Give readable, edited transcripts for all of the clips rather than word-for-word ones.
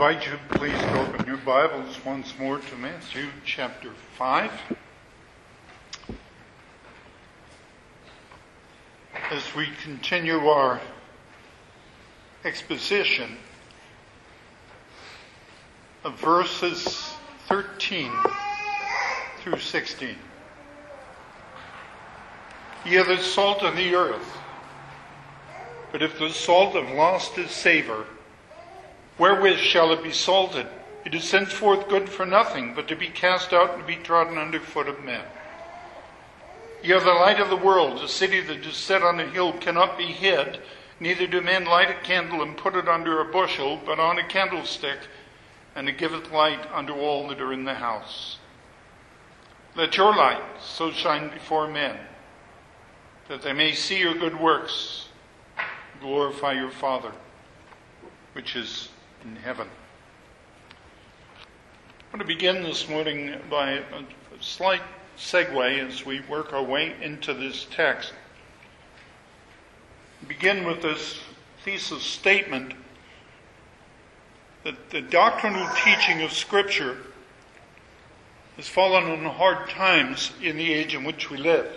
invite you please to open your Bibles once more to Matthew chapter 5. As we continue our exposition of verses 13 through 16. Ye are the salt of the earth, but if the salt have lost its savor, wherewith shall it be salted? It is henceforth good for nothing, but to be cast out and to be trodden under foot of men. Ye are the light of the world. A city that is set on a hill cannot be hid. Neither do men light a candle and put it under a bushel, but on a candlestick, and it giveth light unto all that are in the house. Let your light so shine before men, that they may see your good works, and glorify your Father, which is in heaven. I want to begin this morning by a slight segue as we work our way into this text. Begin with this thesis statement that the doctrinal teaching of Scripture has fallen on hard times in the age in which we live.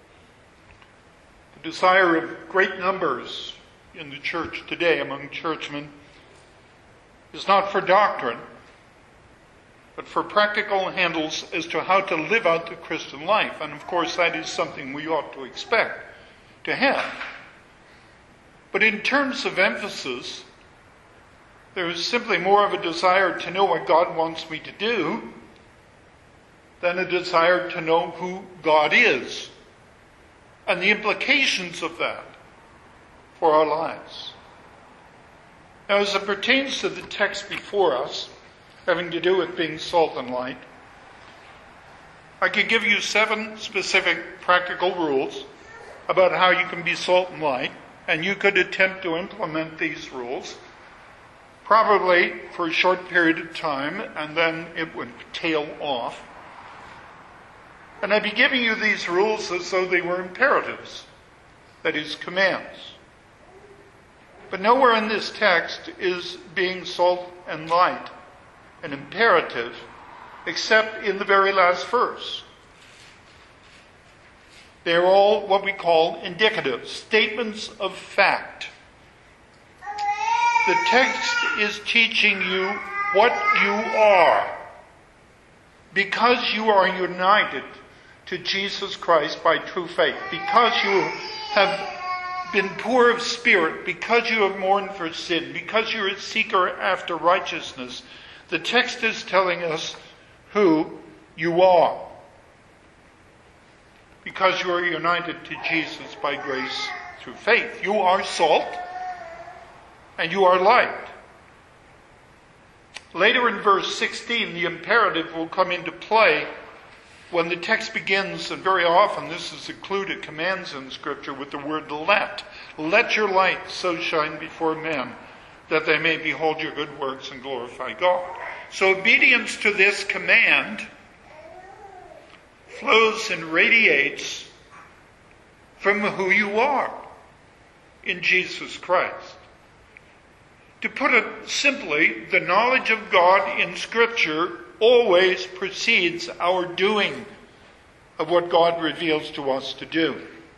The desire of great numbers in the church today among churchmen is not for doctrine, but for practical handles as to how to live out the Christian life. And of course, that is something we ought to expect to have. But in terms of emphasis, there is simply more of a desire to know what God wants me to do than a desire to know who God is and the implications of that for our lives. Now, as it pertains to the text before us, having to do with being salt and light, I could give you 7 specific practical rules about how you can be salt and light, and you could attempt to implement these rules, probably for a short period of time, and then it would tail off. And I'd be giving you these rules as though they were imperatives, that is, commands. But nowhere in this text is being salt and light an imperative, except in the very last verse. They're all what we call indicative, statements of fact. The text is teaching you what you are, because you are united to Jesus Christ by true faith, because you have been poor of spirit, because you have mourned for sin, because you're a seeker after righteousness. The text is telling us who you are, because you are united to Jesus by grace through faith. You are salt and you are light. Later in verse 16, the imperative will come into play when the text begins, and very often this is included, commands in Scripture, with the word let. Let your light so shine before men, that they may behold your good works and glorify God. So obedience to this command flows and radiates from who you are in Jesus Christ. To put it simply, the knowledge of God in Scripture always precedes our doing of what God reveals to us to do.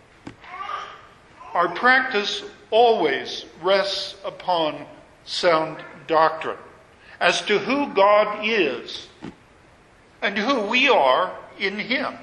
Our practice always rests upon sound doctrine as to who God is and who we are in Him.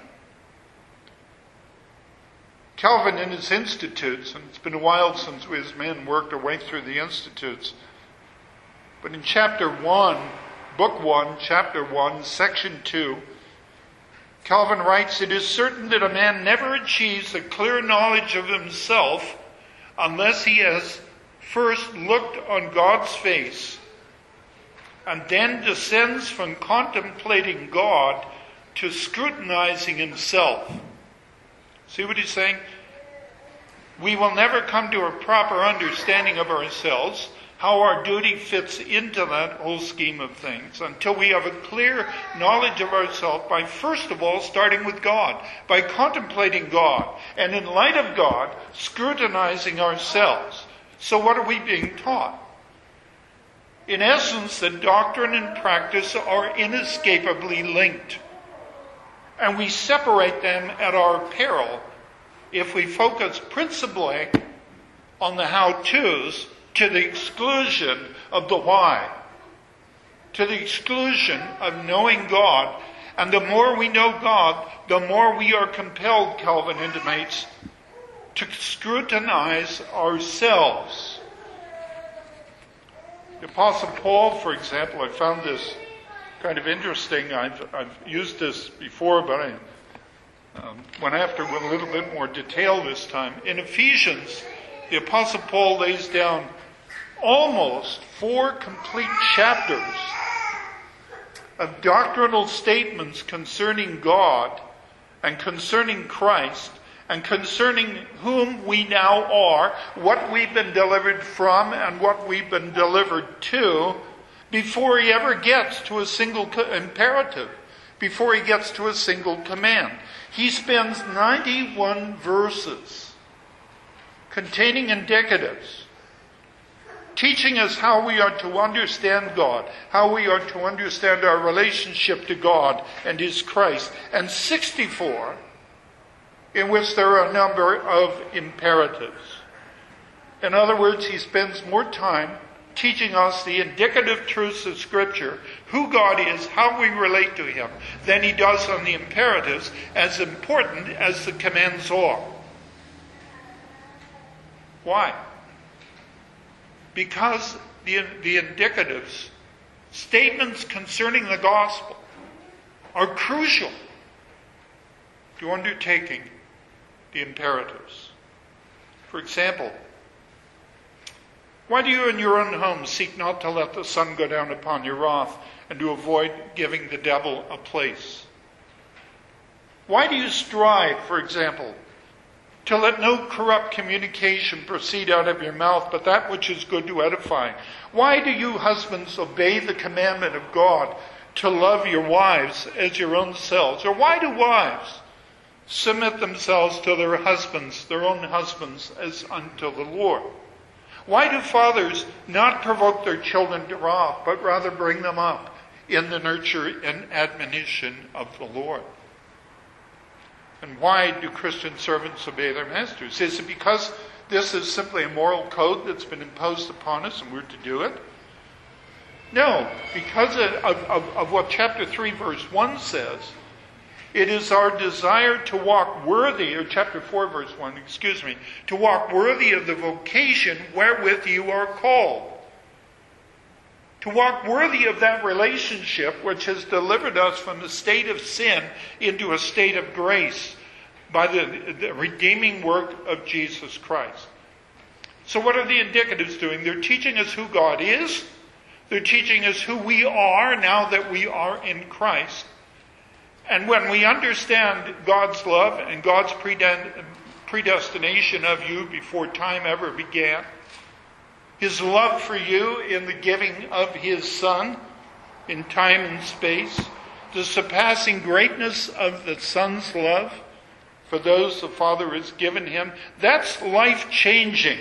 Calvin in his Institutes, and it's been a while since we as men worked our way through the Institutes, but in chapter 1, book 1, chapter 1, section 2, Calvin writes, "It is certain that a man never achieves a clear knowledge of himself unless he has first looked on God's face and then descends from contemplating God to scrutinizing himself." See what he's saying? We will never come to a proper understanding of ourselves, how our duty fits into that whole scheme of things, until we have a clear knowledge of ourselves by first of all starting with God, by contemplating God, and in light of God, scrutinizing ourselves. So what are we being taught? In essence, the doctrine and practice are inescapably linked. And we separate them at our peril if we focus principally on the how-tos to the exclusion of the why, to the exclusion of knowing God. And the more we know God, the more we are compelled, Calvin intimates, to scrutinize ourselves. The Apostle Paul, for example, I found this kind of interesting. I've used this before, but I went after with a little bit more detail this time. In Ephesians, the Apostle Paul lays down almost 4 complete chapters of doctrinal statements concerning God and concerning Christ and concerning whom we now are, what we've been delivered from and what we've been delivered to, before he ever gets to a single imperative, before he gets to a single command. He spends 91 verses containing indicatives, teaching us how we are to understand God, how we are to understand our relationship to God and His Christ, and 64 in which there are a number of imperatives. In other words, he spends more time teaching us the indicative truths of Scripture, who God is, how we relate to Him, than he does on the imperatives, as important as the commands are. Why? Because the indicatives, statements concerning the gospel, are crucial to undertaking the imperatives. For example, why do you in your own home seek not to let the sun go down upon your wrath and to avoid giving the devil a place? Why do you strive, for example, to let no corrupt communication proceed out of your mouth, but that which is good to edify? Why do you husbands obey the commandment of God to love your wives as your own selves? Or why do wives submit themselves to their husbands, their own husbands, as unto the Lord? Why do fathers not provoke their children to wrath, but rather bring them up in the nurture and admonition of the Lord? And why do Christian servants obey their masters? Is it because this is simply a moral code that's been imposed upon us and we're to do it? No, because of what chapter 3 verse 1 says. It is our desire to walk worthy, or chapter 4 verse 1, to walk worthy of the vocation wherewith you are called. To walk worthy of that relationship which has delivered us from the state of sin into a state of grace by the redeeming work of Jesus Christ. So what are the indicatives doing? They're teaching us who God is. They're teaching us who we are now that we are in Christ. And when we understand God's love and God's predestination of you before time ever began, His love for you in the giving of His Son in time and space, the surpassing greatness of the Son's love for those the Father has given Him, that's life-changing.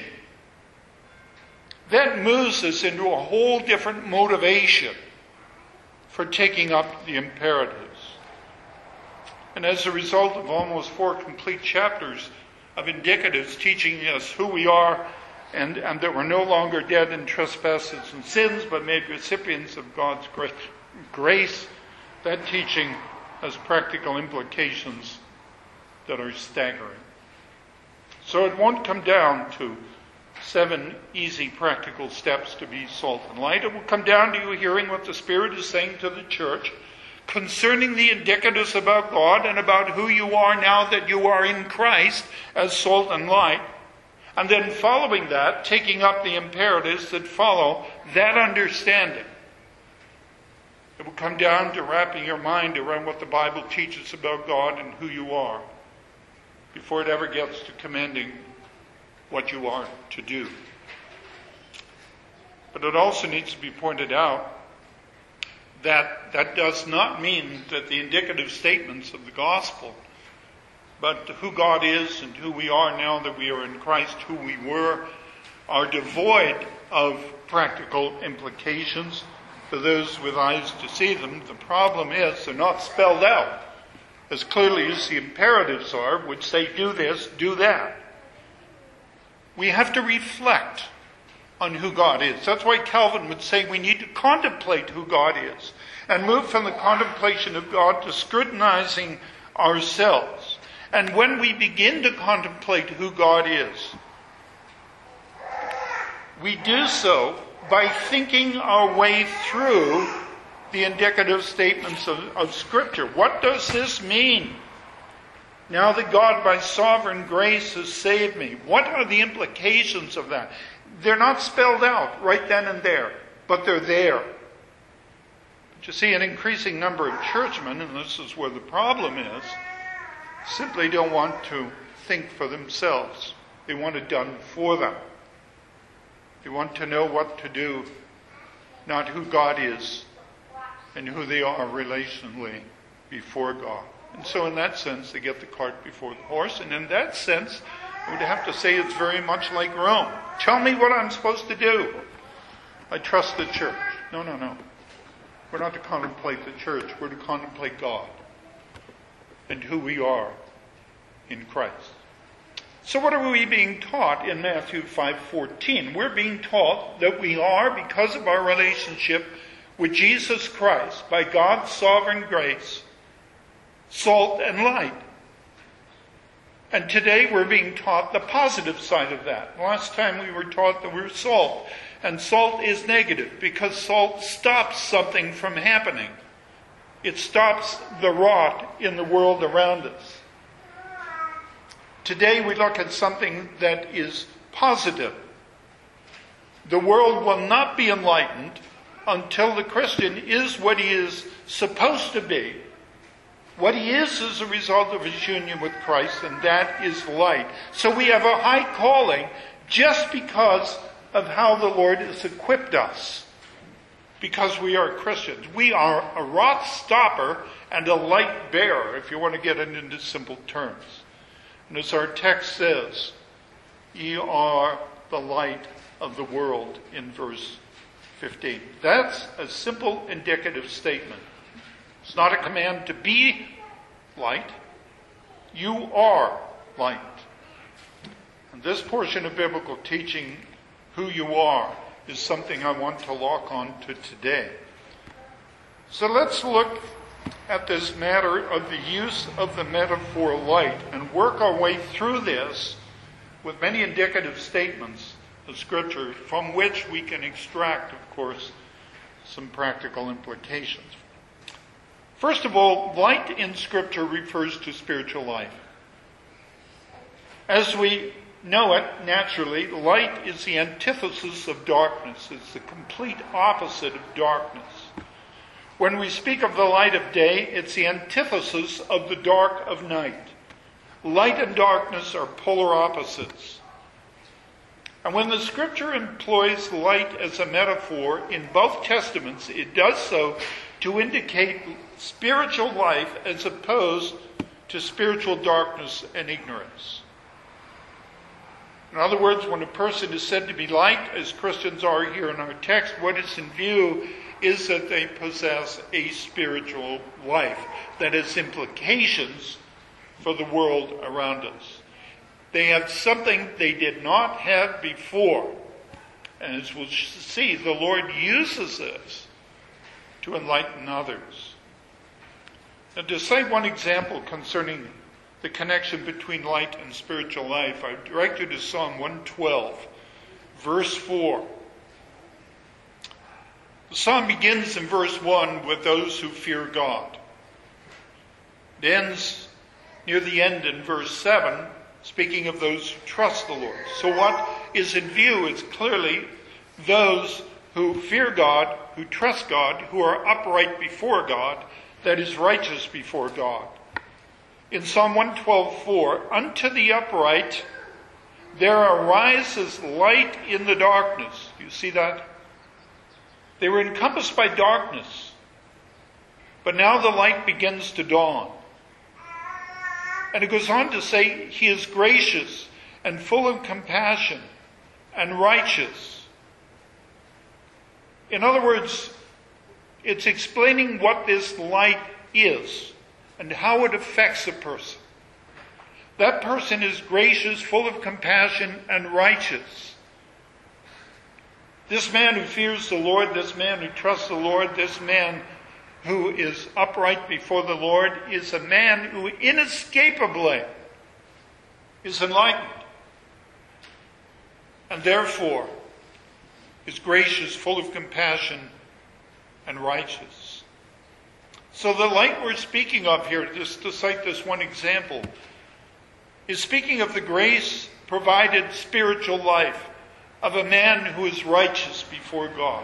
That moves us into a whole different motivation for taking up the imperatives. And as a result of almost 4 complete chapters of indicatives teaching us who we are and that we're no longer dead in trespasses and sins, but made recipients of God's grace, that teaching has practical implications that are staggering. So it won't come down to 7 easy practical steps to be salt and light. It will come down to you hearing what the Spirit is saying to the church concerning the indicatives about God and about who you are now that you are in Christ as salt and light. And then following that, taking up the imperatives that follow that understanding. It will come down to wrapping your mind around what the Bible teaches about God and who you are before it ever gets to commanding what you are to do. But it also needs to be pointed out that that does not mean that the indicative statements of the gospel, but who God is and who we are now that we are in Christ, who we were are devoid of practical implications for those with eyes to see them. The problem is they're not spelled out as clearly as the imperatives are, which say do this, do that. We have to reflect on who God is. That's why Calvin would say we need to contemplate who God is and move from the contemplation of God to scrutinizing ourselves. And when we begin to contemplate who God is, we do so by thinking our way through the indicative statements of Scripture. What does this mean? Now that God by sovereign grace has saved me, what are the implications of that? They're not spelled out right then and there, but they're there. But you see, an increasing number of churchmen, and this is where the problem is, simply don't want to think for themselves. They want it done for them. They want to know what to do, not who God is and who they are relationally before God. And so in that sense, they get the cart before the horse. And in that sense, I would have to say it's very much like Rome. Tell me what I'm supposed to do. I trust the church. No. We're not to contemplate the church. We're to contemplate God and who we are in Christ. So what are we being taught in Matthew 5:14? We're being taught that we are, because of our relationship with Jesus Christ, by God's sovereign grace, salt and light. And today we're being taught the positive side of that. Last time we were taught that we're salt. And salt is negative because salt stops something from happening. It stops the rot in the world around us. Today we look at something that is positive. The world will not be enlightened until the Christian is what he is supposed to be. What he is a result of his union with Christ, and that is light. So we have a high calling just because of how the Lord has equipped us. Because we are Christians. We are a rot stopper and a light bearer, if you want to get it into simple terms. And as our text says, ye are the light of the world in verse 15. That's a simple indicative statement. It's not a command to be light. You are light. And this portion of biblical teaching, who you are, is something I want to lock on to today. So let's look at this matter of the use of the metaphor light and work our way through this with many indicative statements of Scripture from which we can extract, of course, some practical implications. First of all, light in Scripture refers to spiritual life. As we know it naturally, light is the antithesis of darkness. It's the complete opposite of darkness. When we speak of the light of day, it's the antithesis of the dark of night. Light and darkness are polar opposites. And when the Scripture employs light as a metaphor in both Testaments, it does so to indicate spiritual life as opposed to spiritual darkness and ignorance. In other words, when a person is said to be light, as Christians are here in our text, what is in view is that they possess a spiritual life that has implications for the world around us. They have something they did not have before. And as we'll see, the Lord uses this to enlighten others. Now, to cite one example concerning the connection between light and spiritual life, I direct you to Psalm 112, verse 4. The psalm begins in verse 1 with those who fear God. It ends near the end in verse 7, speaking of those who trust the Lord. So what is in view is clearly those who fear God, who trust God, who are upright before God, that is righteous before God. In Psalm 112:4, unto the upright there arises light in the darkness. You see that? They were encompassed by darkness, but now the light begins to dawn. And it goes on to say, he is gracious and full of compassion and righteous. In other words, it's explaining what this light is and how it affects a person. That person is gracious, full of compassion, and righteous. This man who fears the Lord, this man who trusts the Lord, this man who is upright before the Lord is a man who inescapably is enlightened and therefore is gracious, full of compassion, and righteous. So the light we're speaking of here, just to cite this one example, is speaking of the grace-provided spiritual life of a man who is righteous before God.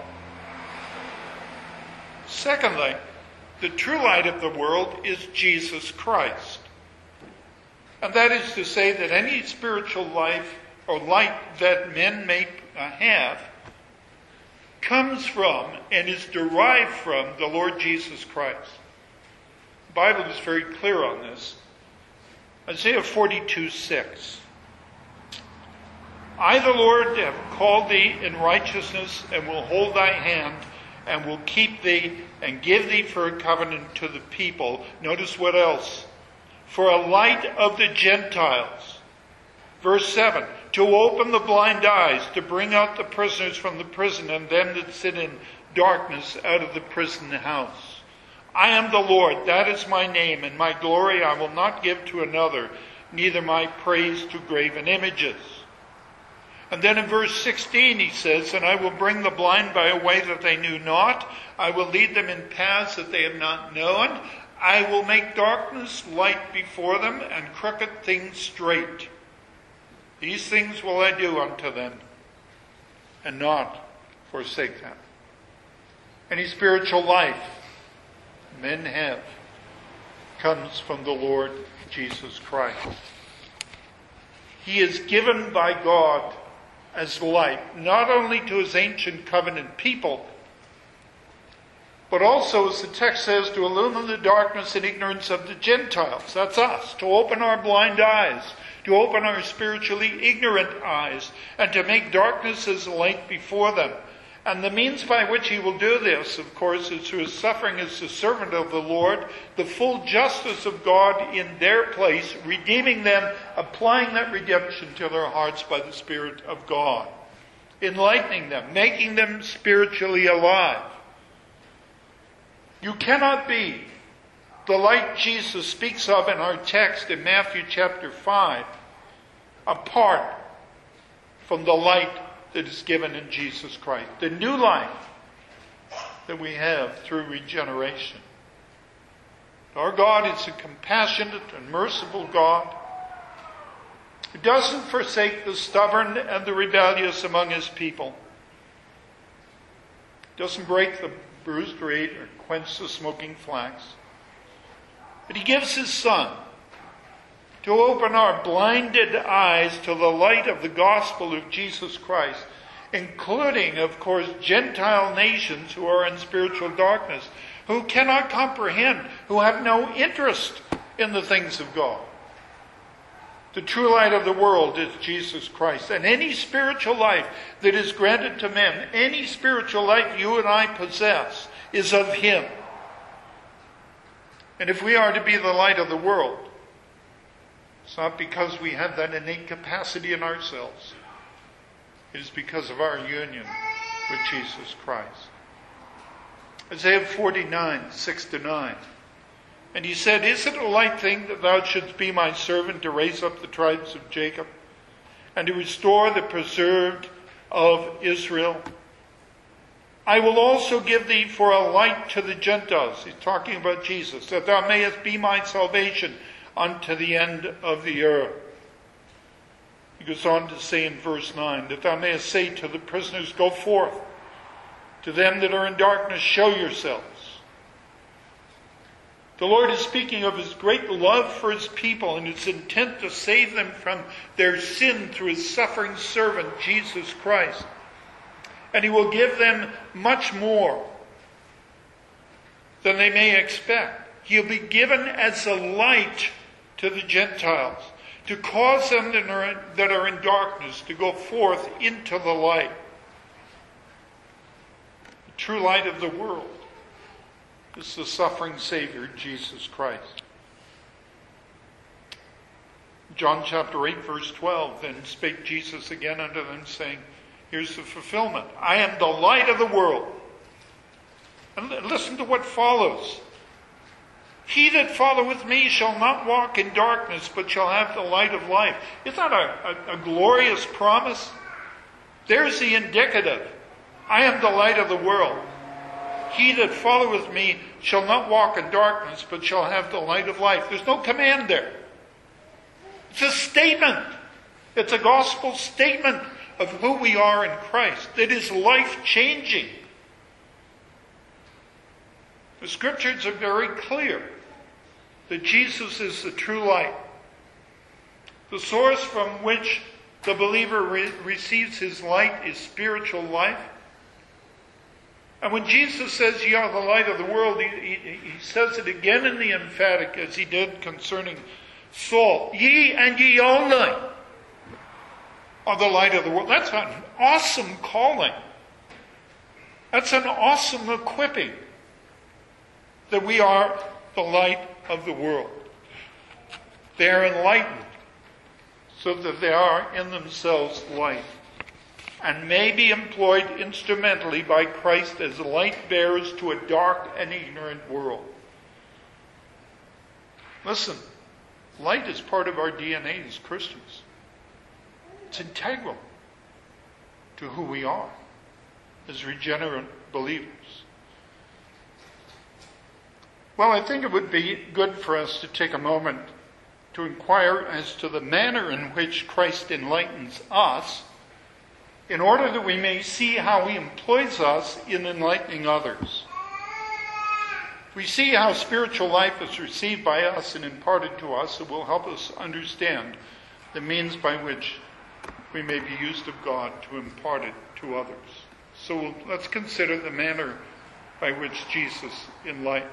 Secondly, the true light of the world is Jesus Christ. And that is to say that any spiritual life or light that men may have comes from and is derived from the Lord Jesus Christ. The Bible is very clear on this. Isaiah 42:6. I, the Lord, have called thee in righteousness and will hold thy hand and will keep thee and give thee for a covenant to the people. Notice what else? For a light of the Gentiles. Verse 7. To open the blind eyes, to bring out the prisoners from the prison and them that sit in darkness out of the prison house. I am the Lord, that is my name, and my glory I will not give to another, neither my praise to graven images. And then in verse 16 he says, and I will bring the blind by a way that they knew not. I will lead them in paths that they have not known. I will make darkness light before them and crooked things straight. These things will I do unto them and not forsake them. Any spiritual life men have comes from the Lord Jesus Christ. He is given by God as light, not only to his ancient covenant people, but also, as the text says, to illumine the darkness and ignorance of the Gentiles. That's us. To open our blind eyes, to open our spiritually ignorant eyes, and to make darkness as light before them. And the means by which he will do this, of course, is through his suffering as the servant of the Lord, the full justice of God in their place, redeeming them, applying that redemption to their hearts by the Spirit of God, enlightening them, making them spiritually alive. You cannot be the light Jesus speaks of in our text in Matthew chapter 5 apart from the light that is given in Jesus Christ. The new life that we have through regeneration. Our God is a compassionate and merciful God who doesn't forsake the stubborn and the rebellious among his people. Doesn't break the bruised reed or quench the smoking flax. But he gives his Son to open our blinded eyes to the light of the gospel of Jesus Christ, including, of course, Gentile nations who are in spiritual darkness, who cannot comprehend, who have no interest in the things of God. The true light of the world is Jesus Christ. And any spiritual life that is granted to men, any spiritual life you and I possess, is of him. And if we are to be the light of the world, it's not because we have that innate capacity in ourselves. It is because of our union with Jesus Christ. Isaiah 49, 6-9. And he said, is it a light thing that thou shouldst be my servant to raise up the tribes of Jacob and to restore the preserved of Israel? I will also give thee for a light to the Gentiles. He's talking about Jesus. That thou mayest be my salvation unto the end of the earth. He goes on to say in verse 9, that thou mayest say to the prisoners, go forth. To them that are in darkness, show yourselves. The Lord is speaking of his great love for his people and his intent to save them from their sin through his suffering servant, Jesus Christ. And he will give them much more than they may expect. He'll be given as a light to the Gentiles, to cause them that are in darkness to go forth into the light. The true light of the world is the suffering Savior, Jesus Christ. John chapter 8, verse 12, then spake Jesus again unto them, saying, here's the fulfillment. I am the light of the world. And listen to what follows. He that followeth me shall not walk in darkness, but shall have the light of life. Isn't that a glorious promise? There's the indicative. I am the light of the world. He that followeth me shall not walk in darkness, but shall have the light of life. There's no command there. It's a statement. It's a gospel statement of who we are in Christ. It is life-changing. The scriptures are very clear that Jesus is the true light. The source from which the believer receives his light is spiritual life. And when Jesus says, ye are the light of the world, he says it again in the emphatic as he did concerning Saul. Ye and ye only are the light of the world. That's an awesome calling. That's an awesome equipping. That we are the light of the world. They are enlightened so that they are in themselves light and may be employed instrumentally by Christ as light bearers to a dark and ignorant world. Listen, light is part of our DNA as Christians. It's integral to who we are as regenerate believers. Well, I think it would be good for us to take a moment to inquire as to the manner in which Christ enlightens us, in order that we may see how he employs us in enlightening others. We see how spiritual life is received by us and imparted to us. It will help us understand the means by which we may be used of God to impart it to others. So let's consider the manner by which Jesus enlightened.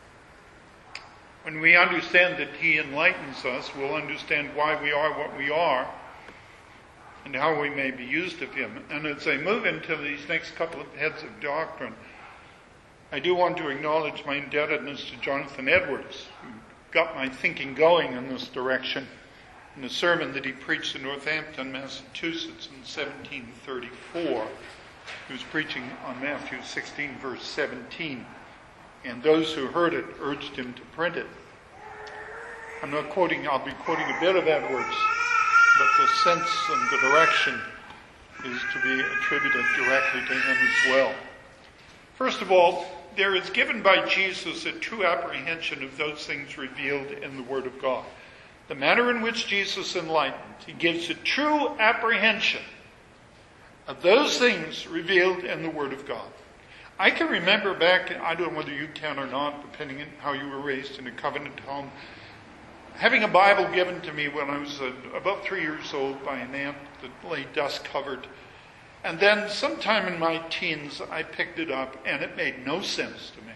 When we understand that he enlightens us, we'll understand why we are what we are and how we may be used of him. And as I move into these next couple of heads of doctrine, I do want to acknowledge my indebtedness to Jonathan Edwards, who got my thinking going in this direction in a sermon that he preached in Northampton, Massachusetts in 1734. He was preaching on Matthew 16, verse 17. And those who heard it urged him to print it. I'll be quoting a bit of Edwards, but the sense and the direction is to be attributed directly to him as well. First of all, there is given by Jesus a true apprehension of those things revealed in the Word of God. The manner in which Jesus enlightened, he gives a true apprehension of those things revealed in the Word of God. I can remember back, I don't know whether you can or not, depending on how you were raised in a covenant home, having a Bible given to me when I was about 3 years old by an aunt that lay dust covered. And then sometime in my teens, I picked it up and it made no sense to me.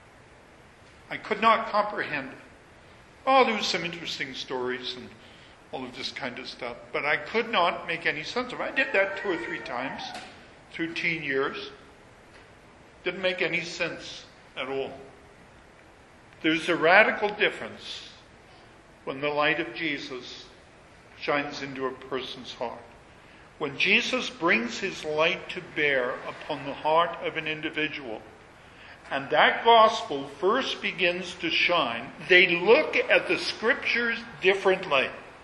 I could not comprehend it. Oh, there was some interesting stories and all of this kind of stuff, but I could not make any sense of it. I did that 2 or 3 times through teen years. Didn't make any sense at all. There's a radical difference when the light of Jesus shines into a person's heart. When Jesus brings his light to bear upon the heart of an individual, and that gospel first begins to shine, they look at the scriptures differently.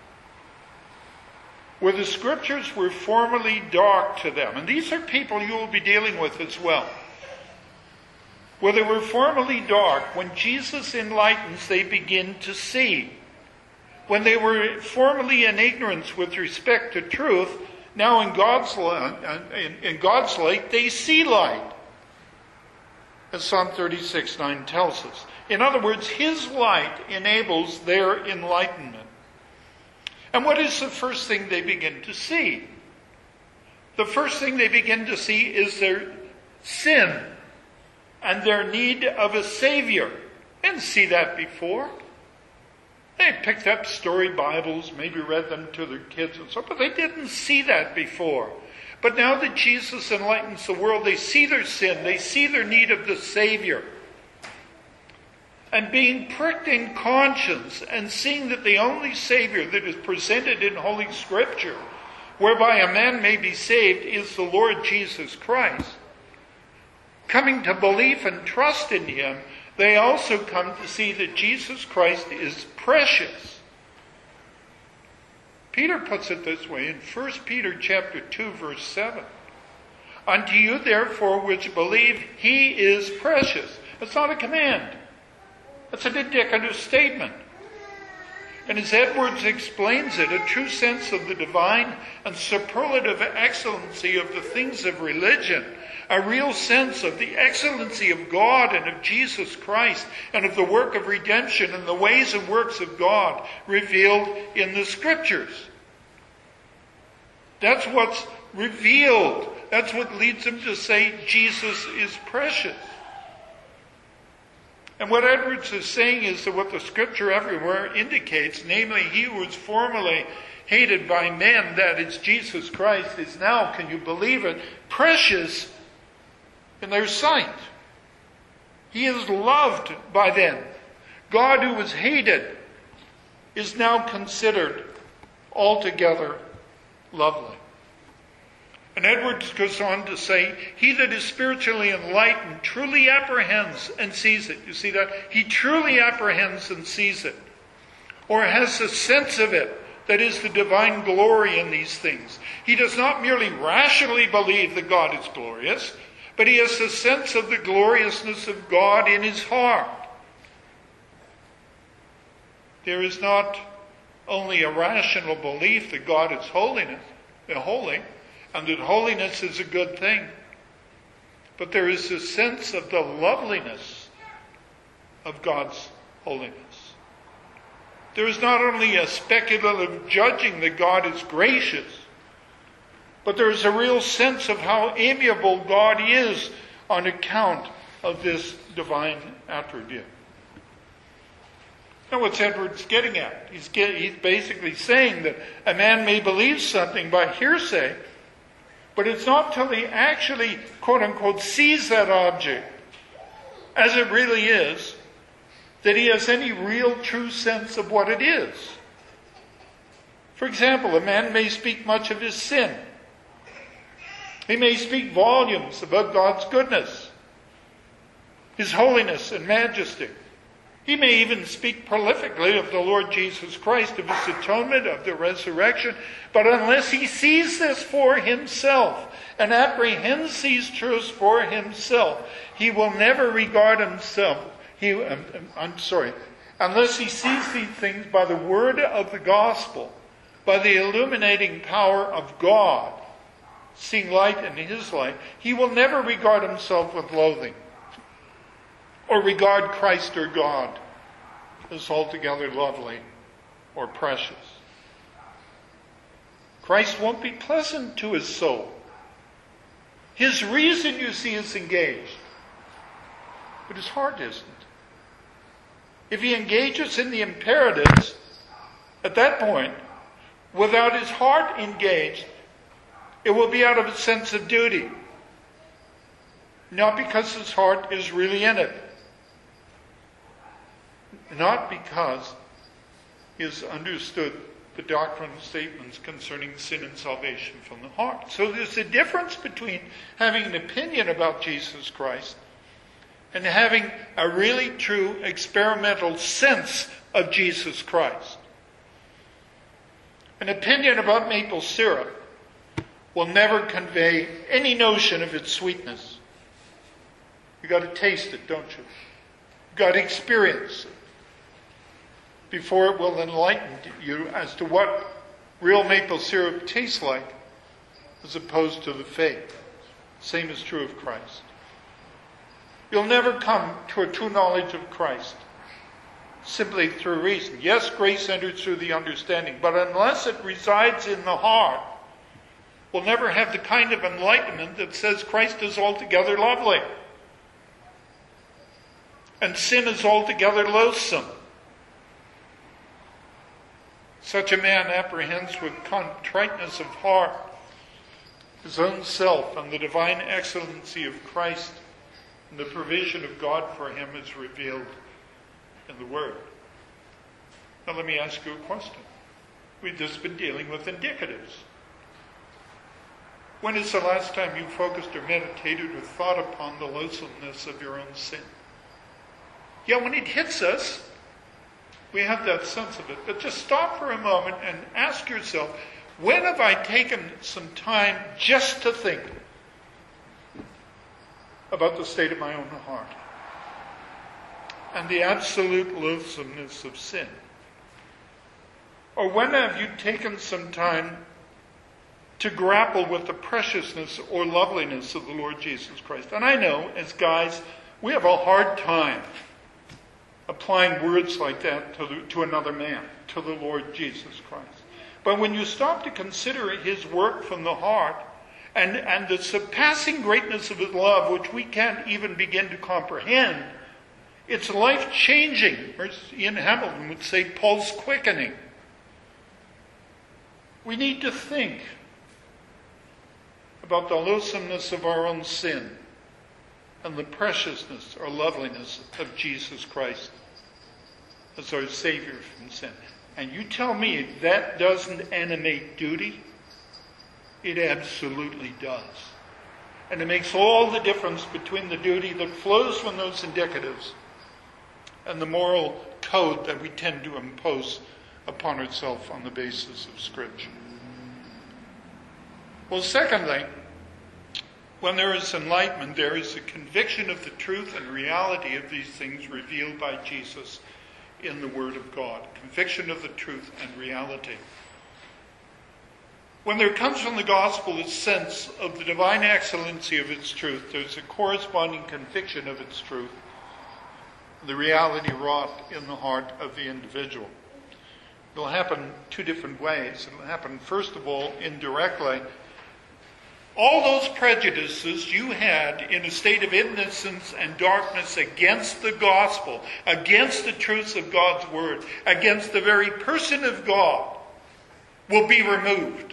Where the scriptures were formerly dark to them, and these are people you will be dealing with as well. Where they were formerly dark, when Jesus enlightens, they begin to see. When they were formerly in ignorance with respect to truth, now in God's light, they see light. As Psalm 36:9 tells us. In other words, his light enables their enlightenment. And what is the first thing they begin to see? The first thing they begin to see is their sin and their need of a Savior. They didn't see that before. They picked up story Bibles, maybe read them to their kids and so on, but they didn't see that before. But now that Jesus enlightens the world, they see their sin, they see their need of the Savior. And being pricked in conscience and seeing that the only Savior that is presented in Holy Scripture, whereby a man may be saved, is the Lord Jesus Christ. Coming to belief and trust in Him, they also come to see that Jesus Christ is precious. Peter puts it this way in 1 Peter chapter 2, verse 7. Unto you, therefore, which believe, He is precious. It's not a command. It's an indicative statement. And as Edwards explains it, a true sense of the divine and superlative excellency of the things of religion, a real sense of the excellency of God and of Jesus Christ and of the work of redemption and the ways and works of God revealed in the Scriptures. That's what's revealed. That's what leads them to say Jesus is precious. And what Edwards is saying is that what the Scripture everywhere indicates, namely He who was formerly hated by men, that is Jesus Christ, is now, can you believe it, precious in their sight. He is loved by them. God who was hated is now considered altogether lovely. And Edwards goes on to say, he that is spiritually enlightened truly apprehends and sees it. You see that? He truly apprehends and sees it. Or has a sense of it, that is the divine glory in these things. He does not merely rationally believe that God is glorious, but he has a sense of the gloriousness of God in his heart. There is not only a rational belief that God is holy, and that holiness is a good thing, but there is a sense of the loveliness of God's holiness. There is not only a speculative judging that God is gracious, but there is a real sense of how amiable God is on account of this divine attribute. Now what's Edwards getting at? He's basically saying that a man may believe something by hearsay, but it's not till he actually, quote unquote, sees that object as it really is, that he has any real true sense of what it is. For example, a man may speak much of his sin. He may speak volumes about God's goodness, His holiness and majesty. He may even speak prolifically of the Lord Jesus Christ, of His atonement, of the resurrection. But unless he sees this for himself and apprehends these truths for himself, he will never regard himself. Unless he sees these things by the word of the gospel, by the illuminating power of God, seeing light in His light, he will never regard himself with loathing, or regard Christ or God as altogether lovely or precious. Christ won't be pleasant to his soul. His reason, you see, is engaged, but his heart isn't. If he engages in the imperatives, at that point, without his heart engaged, it will be out of a sense of duty, not because his heart is really in it. Not because he has understood the doctrinal statements concerning sin and salvation from the heart. So there's a difference between having an opinion about Jesus Christ and having a really true experimental sense of Jesus Christ. An opinion about maple syrup will never convey any notion of its sweetness. You've got to taste it, don't you? You've got to experience it before it will enlighten you as to what real maple syrup tastes like, as opposed to the fake. Same is true of Christ. You'll never come to a true knowledge of Christ simply through reason. Yes, grace enters through the understanding, but unless it resides in the heart, we'll never have the kind of enlightenment that says Christ is altogether lovely and sin is altogether loathsome. Such a man apprehends with contriteness of heart his own self and the divine excellency of Christ, and the provision of God for him is revealed in the Word. Now let me ask you a question. We've just been dealing with indicatives. When is the last time you focused or meditated or thought upon the loathsomeness of your own sin? Yeah, when it hits us, we have that sense of it. But just stop for a moment and ask yourself, when have I taken some time just to think about the state of my own heart and the absolute loathsomeness of sin? Or when have you taken some time to grapple with the preciousness or loveliness of the Lord Jesus Christ? And I know, as guys, we have a hard time applying words like that to another man, to the Lord Jesus Christ. But when you stop to consider his work from the heart and the surpassing greatness of his love, which we can't even begin to comprehend, it's life-changing. Or as Ian Hamilton would say, pulse quickening. We need to think about the loathsomeness of our own sin and the preciousness or loveliness of Jesus Christ as our Savior from sin. And you tell me that doesn't animate duty? It absolutely does. And it makes all the difference between the duty that flows from those indicatives and the moral code that we tend to impose upon ourselves on the basis of Scripture. Well, secondly, when there is enlightenment, there is a conviction of the truth and reality of these things revealed by Jesus in the Word of God. Conviction of the truth and reality. When there comes from the gospel a sense of the divine excellency of its truth, there's a corresponding conviction of its truth, the reality wrought in the heart of the individual. It'll happen two different ways. It'll happen, first of all, indirectly. All those prejudices you had in a state of innocence and darkness against the gospel, against the truths of God's word, against the very person of God, will be removed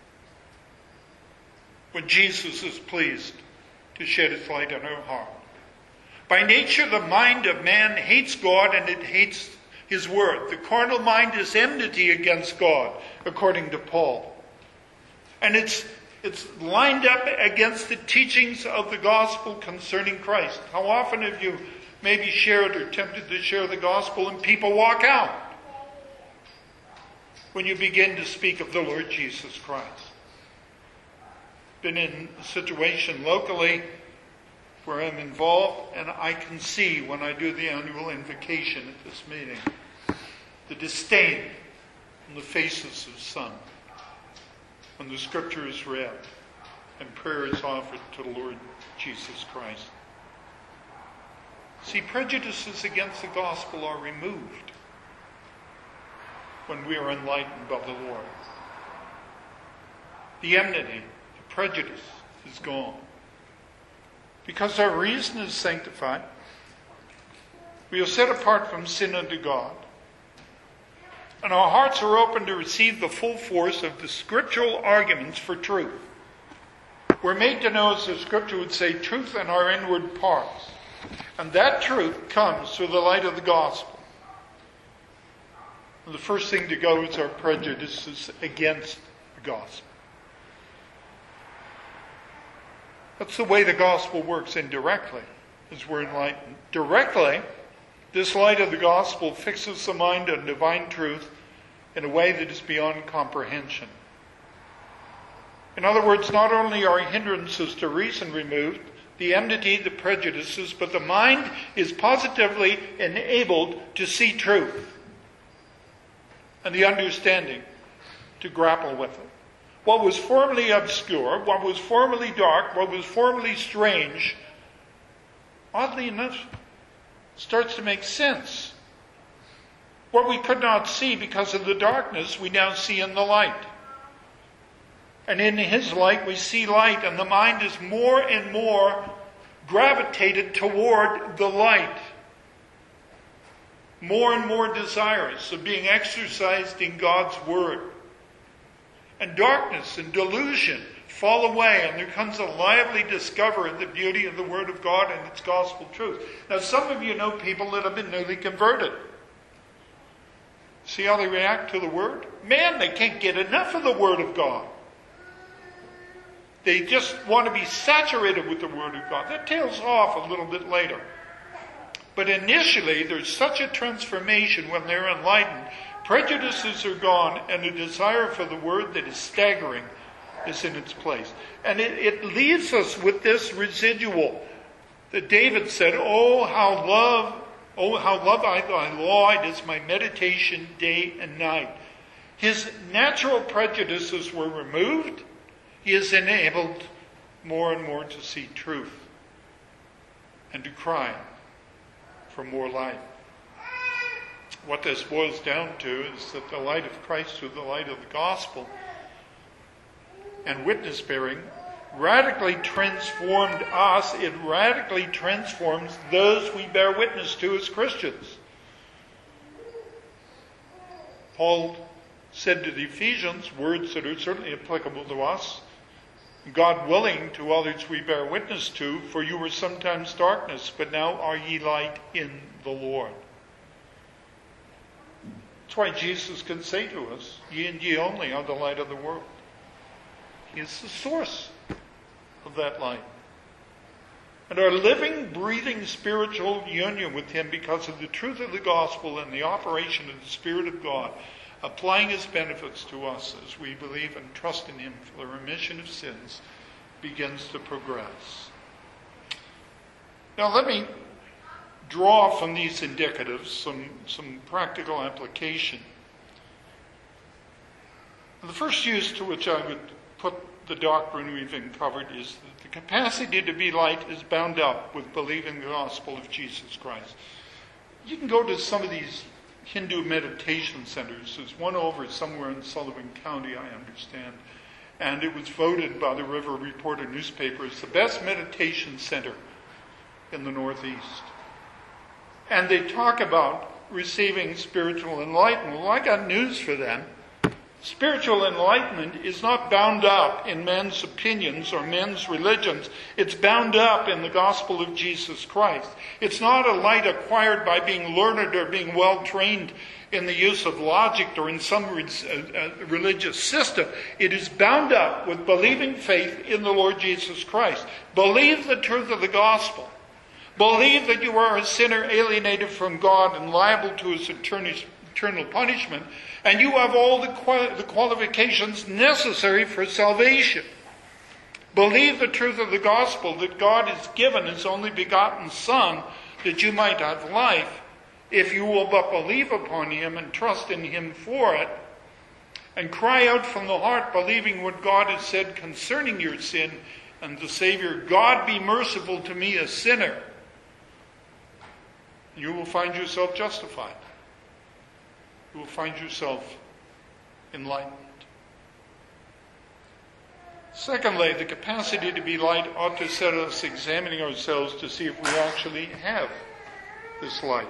when Jesus is pleased to shed his light on our heart. By nature, the mind of man hates God and it hates his word. The carnal mind is enmity against God, according to Paul. And it's lined up against the teachings of the gospel concerning Christ. How often have you maybe shared or tempted to share the gospel and people walk out when you begin to speak of the Lord Jesus Christ? Been in a situation locally where I'm involved, and I can see when I do the annual invocation at this meeting, the disdain on the faces of some when the scripture is read and prayer is offered to the Lord Jesus Christ. See, prejudices against the gospel are removed when we are enlightened by the Lord. The enmity, the prejudice is gone. Because our reason is sanctified, we are set apart from sin unto God, and our hearts are open to receive the full force of the scriptural arguments for truth. We're made to know, as the scripture would say, truth in our inward parts. And that truth comes through the light of the gospel. And the first thing to go is our prejudices against the gospel. That's the way the gospel works indirectly, as we're enlightened. Directly, this light of the gospel fixes the mind on divine truth in a way that is beyond comprehension. In other words, not only are hindrances to reason removed, the enmity, the prejudices, but the mind is positively enabled to see truth and the understanding to grapple with it. What was formerly obscure, what was formerly dark, what was formerly strange, oddly enough, starts to make sense. What we could not see because of the darkness, we now see in the light. And in his light, we see light, and the mind is more and more gravitated toward the light. more and more desirous of being exercised in God's Word. And darkness and delusion fall away, and there comes a lively discovery of the beauty of the Word of God and its gospel truth. Now, some of you know people that have been newly converted. See how they react to the Word? Man, they can't get enough of the Word of God. They just want to be saturated with the Word of God. That tails off a little bit later. But initially, there's such a transformation when they're enlightened. Prejudices are gone, and a desire for the Word that is staggering is in its place. And it leaves us with this residual that David said, Oh, how love I thy law, it is my meditation day and night. His natural prejudices were removed. He is enabled more and more to see truth and to cry for more light. What this boils down to is that the light of Christ through the light of the gospel and witness bearing radically transformed us. It radically transforms those we bear witness to as Christians. Paul said to the Ephesians, words that are certainly applicable to us, God willing, to others we bear witness to, for you were sometimes darkness, but now are ye light in the Lord. That's why Jesus can say to us, ye and ye only are the light of the world. He is the source of that light. And our living, breathing spiritual union with Him because of the truth of the gospel and the operation of the Spirit of God, applying His benefits to us as we believe and trust in Him for the remission of sins, begins to progress. Now let me draw from these indicatives some practical application. The first use to which I would put the doctrine we've uncovered is that the capacity to be light is bound up with believing the gospel of Jesus Christ. You can go to some of these Hindu meditation centers. There's one over somewhere in Sullivan County, I understand. And it was voted by the River Reporter newspaper as the best meditation center in the Northeast. And they talk about receiving spiritual enlightenment. Well, I got news for them. Spiritual enlightenment is not bound up in men's opinions or men's religions. It's bound up in the gospel of Jesus Christ. It's not a light acquired by being learned or being well trained in the use of logic or in some religious system. It is bound up with believing faith in the Lord Jesus Christ. Believe the truth of the gospel. Believe that you are a sinner alienated from God and liable to His eternal punishment, and you have all the qualifications necessary for salvation. Believe the truth of the gospel that God has given His only begotten Son that you might have life, if you will but believe upon Him and trust in Him for it, and cry out from the heart, believing what God has said concerning your sin and the Savior, God be merciful to me, a sinner. You will find yourself justified. You will find yourself enlightened. Secondly, the capacity to be light ought to set us examining ourselves to see if we actually have this light.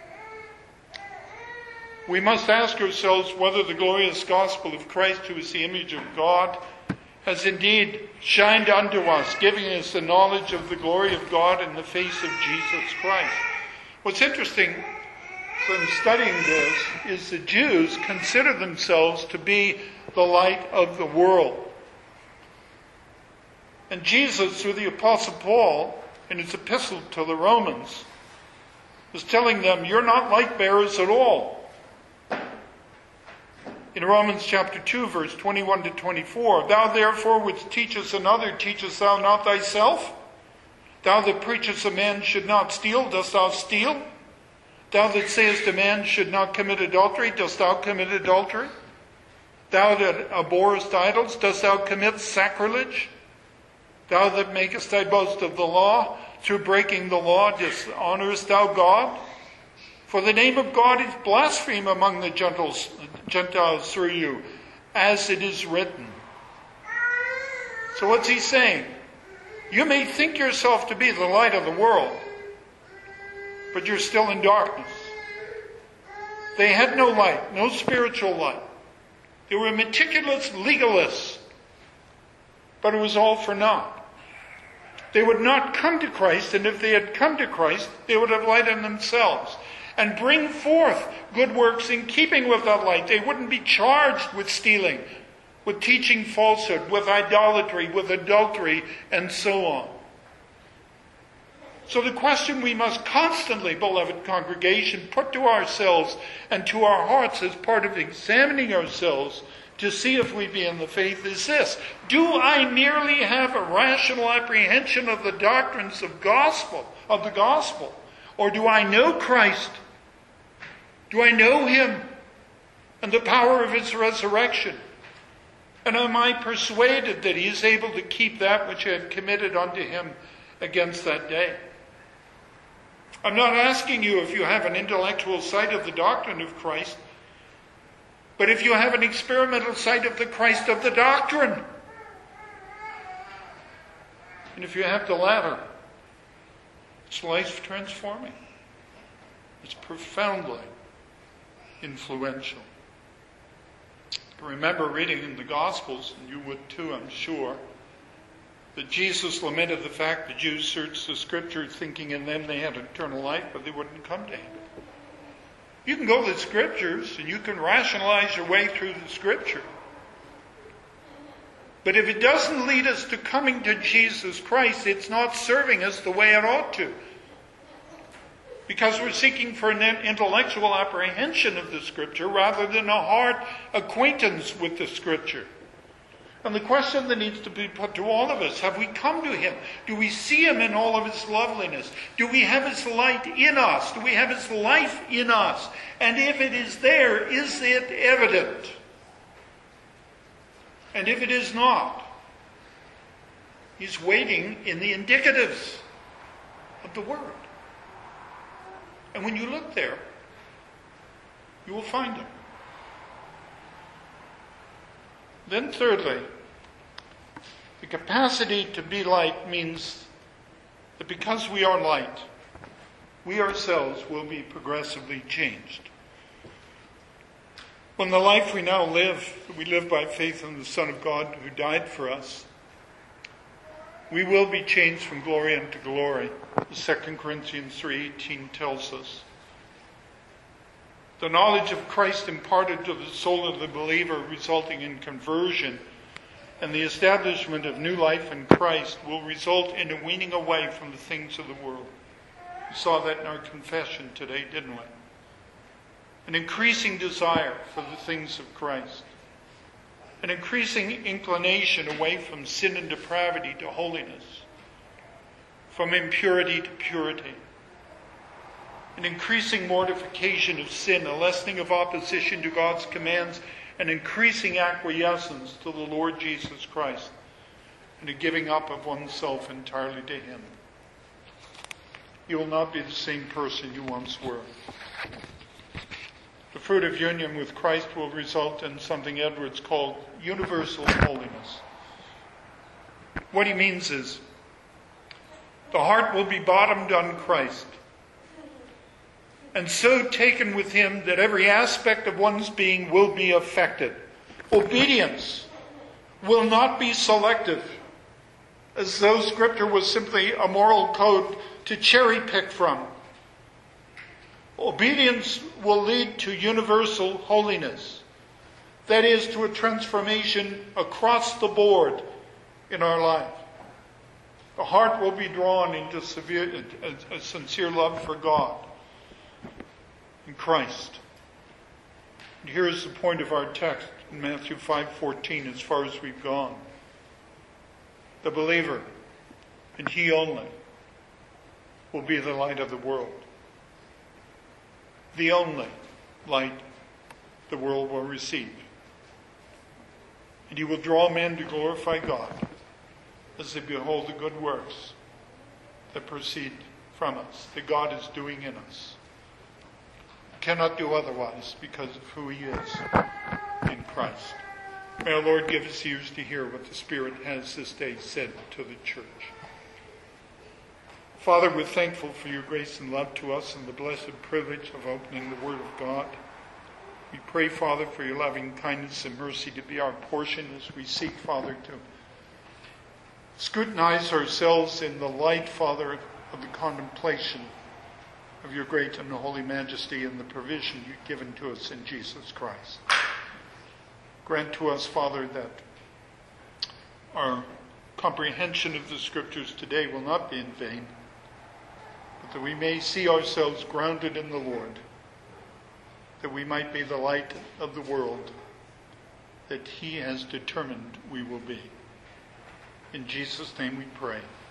We must ask ourselves whether the glorious gospel of Christ, who is the image of God, has indeed shined unto us, giving us the knowledge of the glory of God in the face of Jesus Christ. What's interesting from studying this is the Jews consider themselves to be the light of the world. And Jesus, through the Apostle Paul, in his epistle to the Romans, was telling them, you're not light bearers at all. In Romans chapter 2, verse 21 to 24, thou therefore which teachest another, teachest thou not thyself? Thou that preachest a man should not steal, dost thou steal? Thou that sayest a man should not commit adultery, dost thou commit adultery? Thou that abhorrest idols, dost thou commit sacrilege? Thou that makest thy boast of the law, through breaking the law dishonorest thou God? For the name of God is blasphemed among the Gentiles through you, as it is written. So what's he saying? You may think yourself to be the light of the world, but you're still in darkness. They had no light, no spiritual light. They were meticulous legalists. But it was all for naught. They would not come to Christ, and if they had come to Christ, they would have light in themselves and bring forth good works in keeping with that light. They wouldn't be charged with stealing, with teaching falsehood, with idolatry, with adultery, and so on. So the question we must constantly, beloved congregation, put to ourselves and to our hearts as part of examining ourselves to see if we be in the faith is this: do I merely have a rational apprehension of the doctrines of the gospel? Or do I know Christ? Do I know Him and the power of His resurrection? And am I persuaded that He is able to keep that which I had committed unto Him against that day? I'm not asking you if you have an intellectual sight of the doctrine of Christ, but if you have an experimental sight of the Christ of the doctrine. And if you have the latter, it's life transforming. It's profoundly influential. I remember reading in the Gospels, and you would too, I'm sure, that Jesus lamented the fact the Jews searched the Scripture thinking in them they had eternal life, but they wouldn't come to Him. You can go to the Scriptures and you can rationalize your way through the Scripture. But if it doesn't lead us to coming to Jesus Christ, it's not serving us the way it ought to. Because we're seeking for an intellectual apprehension of the Scripture rather than a heart acquaintance with the Scripture. And the question that needs to be put to all of us: have we come to Him? Do we see Him in all of His loveliness? Do we have His light in us? Do we have His life in us? And if it is there, is it evident? And if it is not, He's waiting in the indicatives of the Word. And when you look there, you will find Him. Then thirdly, the capacity to be light means that because we are light, we ourselves will be progressively changed. When the life we now live, we live by faith in the Son of God who died for us, we will be changed from glory unto glory. 2 Corinthians 3:18 tells us. The knowledge of Christ imparted to the soul of the believer, resulting in conversion and the establishment of new life in Christ, will result in a weaning away from the things of the world. We saw that in our confession today, didn't we? An increasing desire for the things of Christ. An increasing inclination away from sin and depravity to holiness. From impurity to purity. An increasing mortification of sin, a lessening of opposition to God's commands, an increasing acquiescence to the Lord Jesus Christ, and a giving up of oneself entirely to Him. You will not be the same person you once were. The fruit of union with Christ will result in something Edwards called universal holiness. What he means is, the heart will be bottomed on Christ, and so taken with Him that every aspect of one's being will be affected. Obedience will not be selective, as though Scripture was simply a moral code to cherry pick from. Obedience will lead to universal holiness. That is, to a transformation across the board in our life. The heart will be drawn into a sincere love for God and Christ. And here is the point of our text in Matthew 5:14, as far as we've gone. The believer, and he only, will be the light of the world. The only light the world will receive. And he will draw men to glorify God as they behold the good works that proceed from us, that God is doing in us. Cannot do otherwise because of who He is in Christ. May our Lord give us ears to hear what the Spirit has this day said to the church. Father, we're thankful for your grace and love to us and the blessed privilege of opening the Word of God. We pray, Father, for your loving kindness and mercy to be our portion as we seek, Father, to scrutinize ourselves in the light, Father, of the contemplation of your great and holy majesty and the provision you've given to us in Jesus Christ. Grant to us, Father, that our comprehension of the Scriptures today will not be in vain, but that we may see ourselves grounded in the Lord, that we might be the light of the world that he has determined we will be. In Jesus' name we pray.